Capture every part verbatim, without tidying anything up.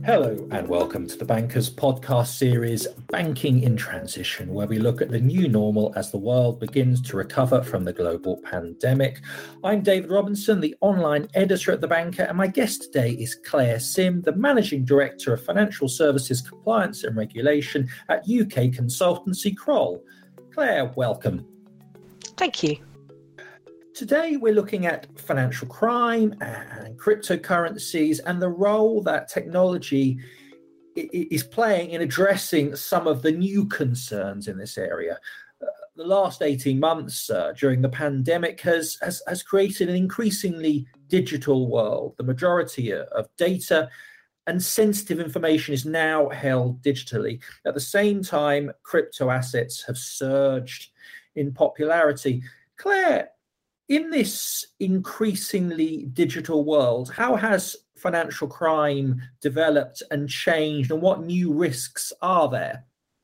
Hello and welcome to the Bankers podcast series, Banking in Transition, where we look at the new normal as the world begins to recover from the global pandemic. I'm David Robinson, the online editor at The Banker, and my guest today is Claire Sim, the Managing Director of Financial Services Compliance and Regulation at U K consultancy Kroll. Claire, welcome. Thank you. Today, we're looking at financial crime and cryptocurrencies and the role that technology is playing in addressing some of the new concerns in this area. Uh, the last eighteen months uh, during the pandemic has, has, has created an increasingly digital world. The majority of data and sensitive information is now held digitally. At the same time, crypto assets have surged in popularity. Claire, in this increasingly digital world, how has financial crime developed and changed, and what new risks are there?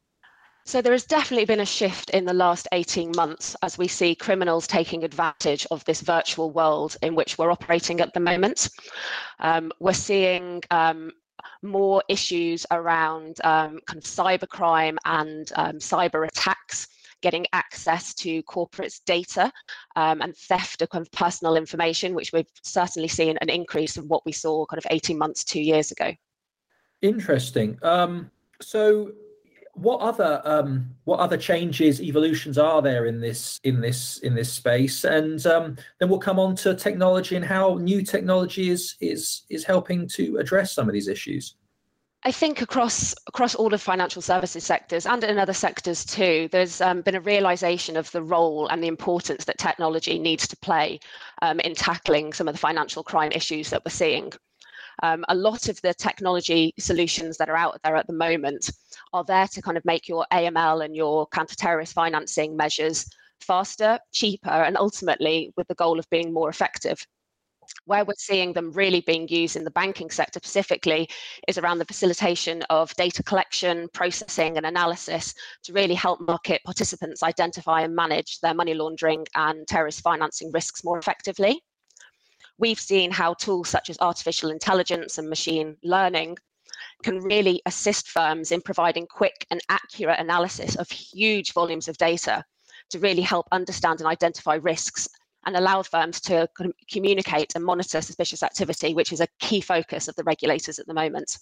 So there has definitely been a shift in the last eighteen months as we see criminals taking advantage of this virtual world in which we're operating at the moment. Um, we're seeing um, more issues around um, kind of cybercrime and um, cyber attacks, getting access to corporates' data um, and theft of, kind of personal information, which we've certainly seen an increase of what we saw kind of eighteen months, two years ago. Interesting. Um, so, what other um, what other changes, evolutions are there in this in this in this space? And um, then we'll come on to technology and how new technology is is is helping to address some of these issues. I think across across all of financial services sectors and in other sectors too, there's um, been a realization of the role and the importance that technology needs to play um, in tackling some of the financial crime issues that we're seeing. Um, a lot of the technology solutions that are out there at the moment are there to kind of make your A M L and your counter-terrorist financing measures faster, cheaper, and ultimately with the goal of being more effective. Where we're seeing them really being used in the banking sector specifically is around the facilitation of data collection, processing and analysis to really help market participants identify and manage their money laundering and terrorist financing risks more effectively. We've seen how tools such as artificial intelligence and machine learning can really assist firms in providing quick and accurate analysis of huge volumes of data to really help understand and identify risks and allow firms to communicate and monitor suspicious activity, which is a key focus of the regulators at the moment.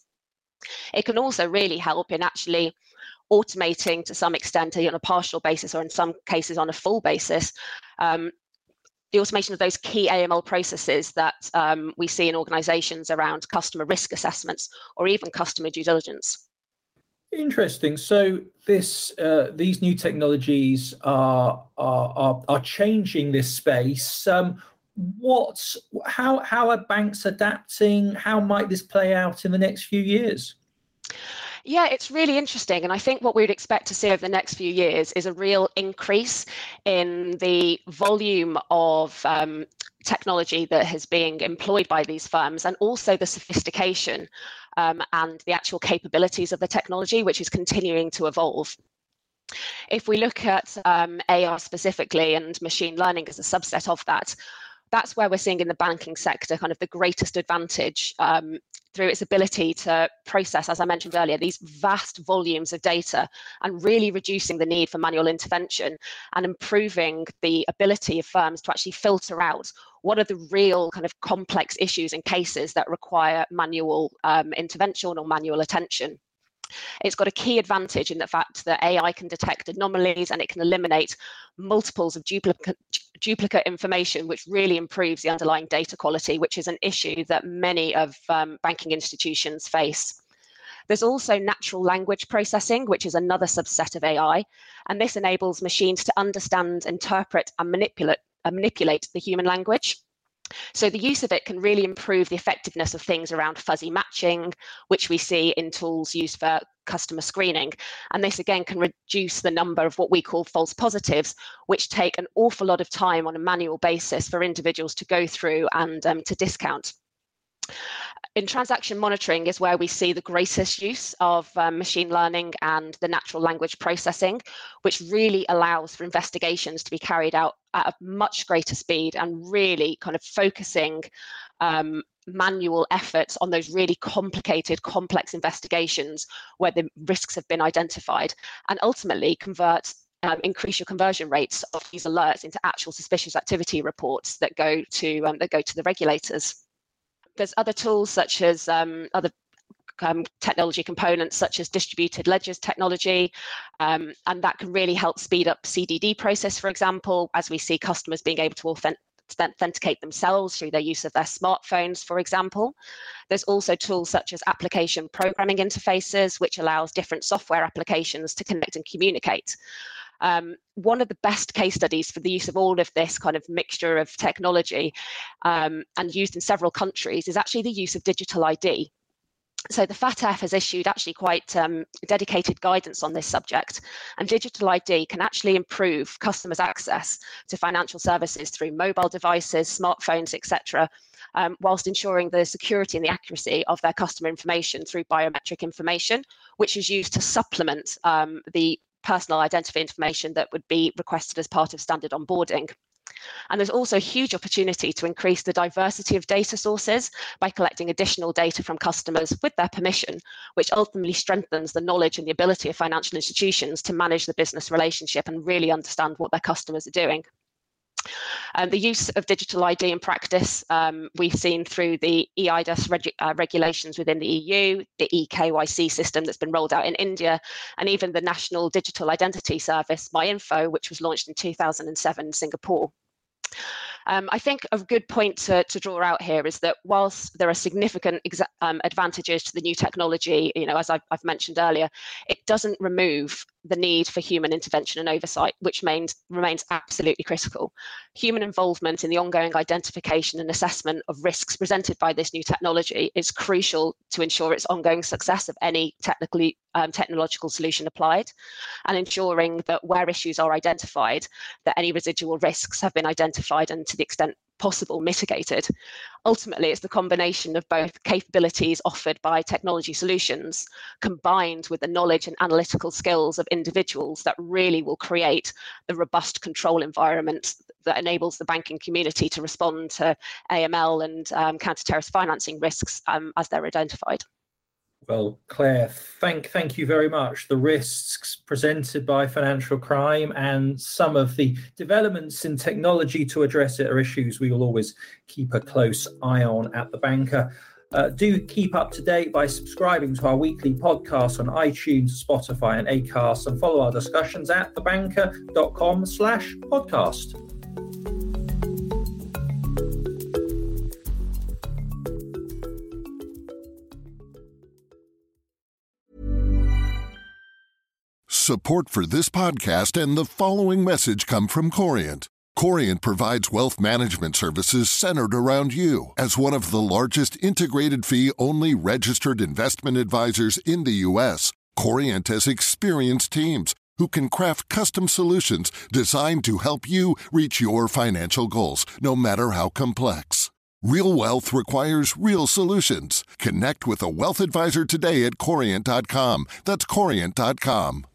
It can also really help in actually automating to some extent on a partial basis, or in some cases on a full basis, um, the automation of those key A M L processes that um, we see in organizations around customer risk assessments or even customer due diligence. Interesting. So this uh, these new technologies are are are, are changing this space. Um, what how how are banks adapting? How might this play out in the next few years? Yeah, it's really interesting. And I think what we'd expect to see over the next few years is a real increase in the volume of um, technology that is being employed by these firms, and also the sophistication um, and the actual capabilities of the technology, which is continuing to evolve. If we look at um, A R specifically and machine learning as a subset of that, that's where we're seeing in the banking sector kind of the greatest advantage um, through its ability to process, as I mentioned earlier, these vast volumes of data and really reducing the need for manual intervention and improving the ability of firms to actually filter out what are the real kind of complex issues and cases that require manual um, intervention or manual attention. It's got a key advantage in the fact that A I can detect anomalies and it can eliminate multiples of duplicate, duplicate information, which really improves the underlying data quality, which is an issue that many of um, banking institutions face. There's also natural language processing, which is another subset of A I, and this enables machines to understand, interpret, and manipulate, uh, manipulate the human language. So the use of it can really improve the effectiveness of things around fuzzy matching, which we see in tools used for customer screening. And this again can reduce the number of what we call false positives, which take an awful lot of time on a manual basis for individuals to go through and um, to discount. In transaction monitoring is where we see the greatest use of um, machine learning and the natural language processing, which really allows for investigations to be carried out at a much greater speed and really kind of focusing um, manual efforts on those really complicated, complex investigations where the risks have been identified, and ultimately convert, um, increase your conversion rates of these alerts into actual suspicious activity reports that go to um, that go to the regulators. There's other tools such as um, other Um, technology components such as distributed ledgers technology, um, and that can really help speed up C D D process, for example, as we see customers being able to authentic authenticate themselves through their use of their smartphones, for example. There's also tools such as application programming interfaces, which allows different software applications to connect and communicate. Um, one of the best case studies for the use of all of this kind of mixture of technology um, and used in several countries is actually the use of digital I D. So the F A T F has issued actually quite um, dedicated guidance on this subject, and digital I D can actually improve customers' access to financial services through mobile devices, smartphones, et cetera, um, whilst ensuring the security and the accuracy of their customer information through biometric information, which is used to supplement um, the personal identity information that would be requested as part of standard onboarding. And there's also a huge opportunity to increase the diversity of data sources by collecting additional data from customers with their permission, which ultimately strengthens the knowledge and the ability of financial institutions to manage the business relationship and really understand what their customers are doing. Um, the use of digital I D in practice, um, we've seen through the E I D A S reg- uh, regulations within the E U, the E K Y C system that's been rolled out in India, and even the National Digital Identity Service, MyInfo, which was launched in two thousand seven in Singapore. Um, I think a good point to, to draw out here is that whilst there are significant exa- um, advantages to the new technology, you know, as I've, I've mentioned earlier, it doesn't remove the need for human intervention and oversight, which remains, remains absolutely critical. Human involvement in the ongoing identification and assessment of risks presented by this new technology is crucial to ensure its ongoing success of any technically um, technological solution applied, and ensuring that where issues are identified, that any residual risks have been identified and to the extent possible mitigated. Ultimately, it's the combination of both capabilities offered by technology solutions combined with the knowledge and analytical skills of individuals that really will create the robust control environment that enables the banking community to respond to A M L and um, counter-terrorist financing risks um, as they're identified. Well, Claire, thank thank you very much. The risks presented by financial crime and some of the developments in technology to address it are issues we will always keep a close eye on at The Banker. Uh, do keep up to date by subscribing to our weekly podcast on iTunes, Spotify and Acast, and follow our discussions at thebanker.com slash podcast. Support for this podcast and the following message come from Corient. Corient provides wealth management services centered around you. As one of the largest integrated fee-only registered investment advisors in the U S, Corient has experienced teams who can craft custom solutions designed to help you reach your financial goals, no matter how complex. Real wealth requires real solutions. Connect with a wealth advisor today at corient dot com. That's corient dot com.